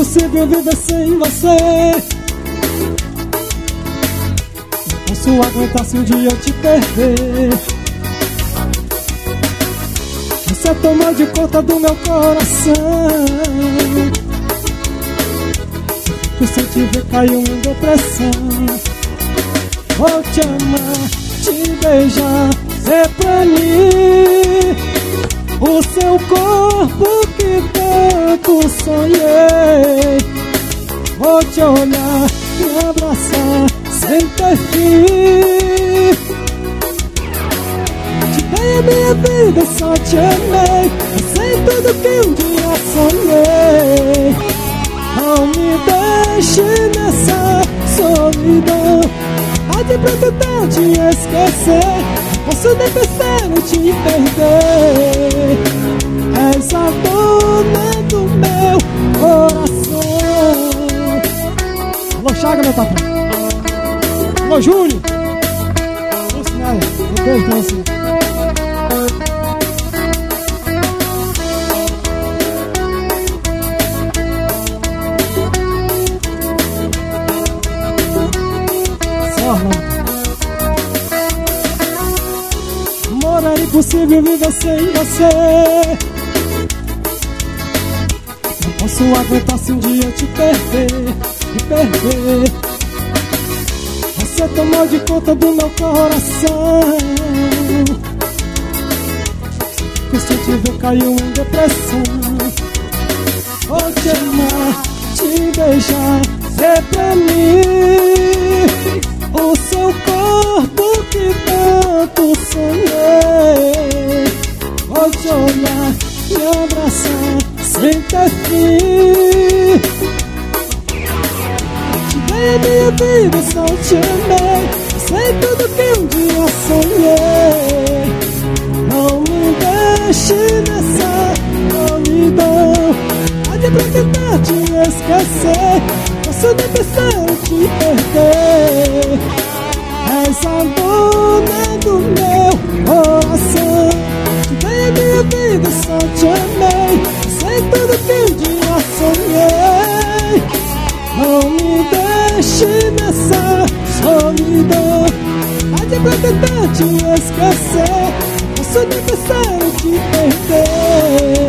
impossível viver sem você. Não posso aguentar se um dia eu te perder. Você tomou de conta do meu coração. Se eu te ver caiu em depressão. Vou te amar, te beijar, ser pra mim o seu corpo que tanto sonhei. Vou te olhar, me abraçar, sem ter fim. Te dei a minha vida, só te amei. Eu sei tudo que um dia sonhei. Não me deixe nessa solidão. Pode pra tentar te esquecer. Posso nem pensar em te perder. És a dona do meu coração. Alô, Chaga, meu patrão. Alô, Júlio. Alô, Sinai. Um beijo pra você. Amor, é impossível viver sem você. Não posso aguentar se um dia eu te perder. Você tomou de conta do meu coração. Se eu te ver caiu em depressão. Vou te amar, te beijar, ser pra mim o seu corpo que tanto sonhei. Vou te olhar, me abraçar, sem ter fim. Te dei a minha vida, só te amei. Sei tudo que um dia sonhei. Não me deixe nessa solidão. Pode pra tentar te esquecer. Posso nem pensar em te perder. És a dona do meu coração. Te dei a minha vida, só te amei. Sei tudo que um dia sonhei. Não me deixe nessa solidão. Pode pra tentar te esquecer. Posso nem pensar em te perder.